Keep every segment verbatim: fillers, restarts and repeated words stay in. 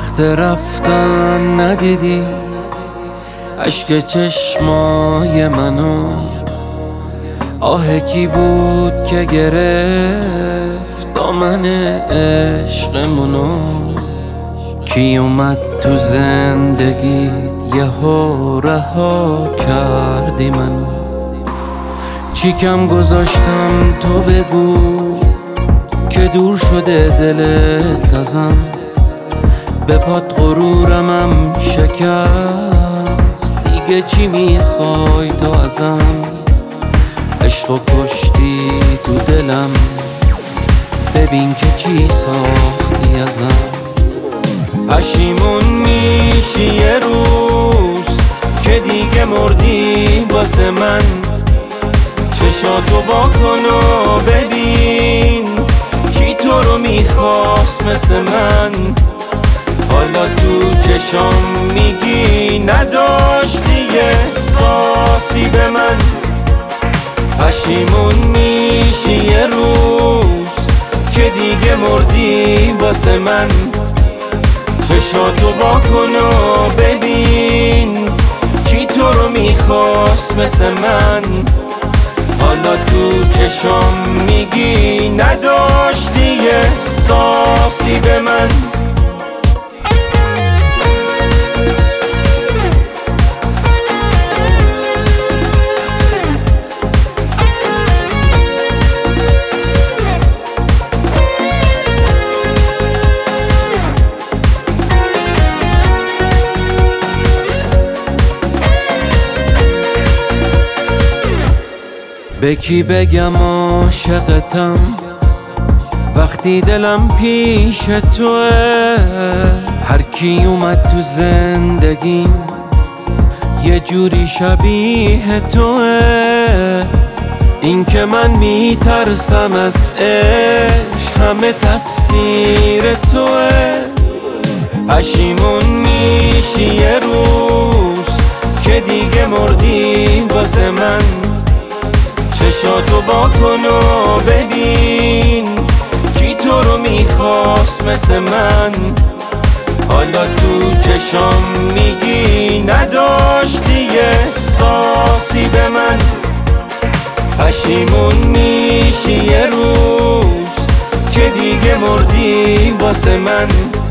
وقت رفتن ندیدی اشک چشمای منو، آه کی بود که گرفت دامن عشقمونو؟ کی اومد تو زندگیت یهو رها کردی منو؟ چی کم گذاشتم تو بگو که دور شده دلت ازم، به پات غرورمم شکست، دیگه چی میخوای تو ازم؟ عشقو کشتی تو دلم، ببین که چی ساختی ازم. پشیمون میشی یه روز که دیگه مردی واسه من، چشاتو با کن و ببین کی تو رو میخواست مثل من. حالا تو چشام میگی نداشتی احساسی به من. پشیمون میشی یه روز که دیگه مردی واسه من، چشاتو با کن و ببین کی تو رو میخواست مثل من. حالا تو چشام میگی نداشتی احساسی به من. به کی بگم عاشقتم وقتی دلم پیش توه؟ هر کی اومد تو زندگیم یه جوری شبیه توه. این که من میترسم از عشق همه تقصیر توه. پشیمون میشی یه روز که دیگه مردی واسه من، چشاتو با کن و ببین کی تو رو میخواست مثل من. حالا تو چشام میگی نداشتی احساسی به من. پشیمون میشی یه روز که دیگه مردی واسه من،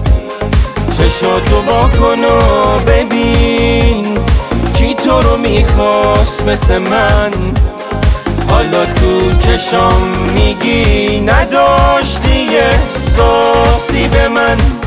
چشاتو با کن و ببین کی تو رو میخواست مثل من. حالا تو چشام میگی نداشتی احساسی به من.